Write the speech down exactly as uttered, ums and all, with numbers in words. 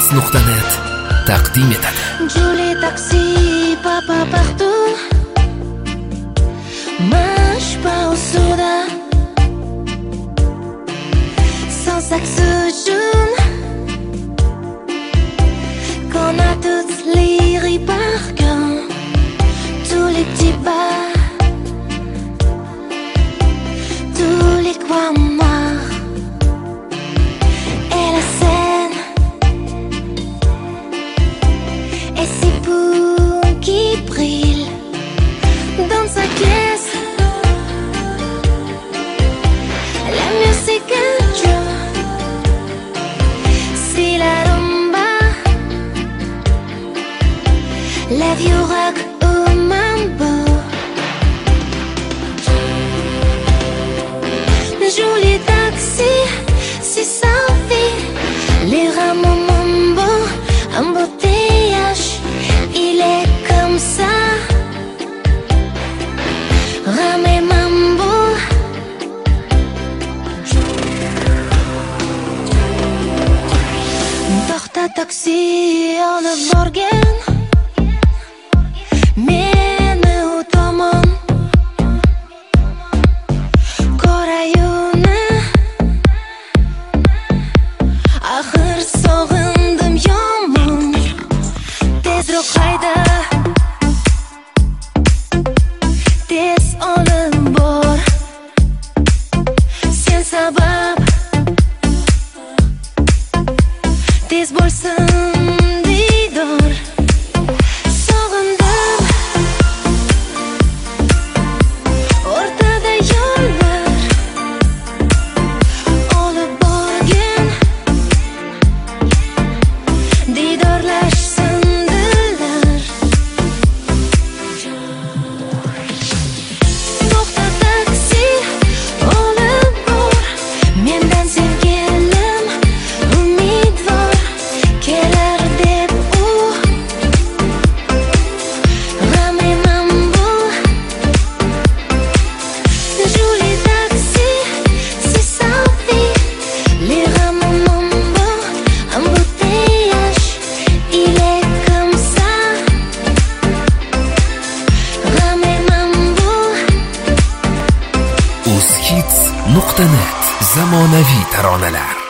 nuqta net taqdim etadi. Julie taxi, papa partout. Marche pas au soda. Sans axe jaune. Qu'on a toutes les riz par cœur. Tous les petits bars. Tous les coins noirs. Et la scène. Et ces bouts qui brillent dans sa caisse. La musique joue. C'est la rumba. La vieux rock au mambo. Jolie taxi, c'est sa vie. Les rames mambo, embouteillage. Il est comme ça. Rame mambo. Porta taxi en le Borgen. Meni o'taman qora yo'lni. Axir sog'indim yomon. Tezroq hayda. Tez olib bor. Sen sabab. Tez bo'lsin diydor. Sog'indim o'rtada yo'llar. Olib borgin diydorlashsin dillar. To'xta taksi, olib bor. Mendan sevgilim umidvor. Kelar deb u Rame mambo. Julie taxi, c'est sa vie. Les rames mambo, embouteillage. Il est comme ça. Rame mambo. uz hits nuqta net zamonaviy taronalar.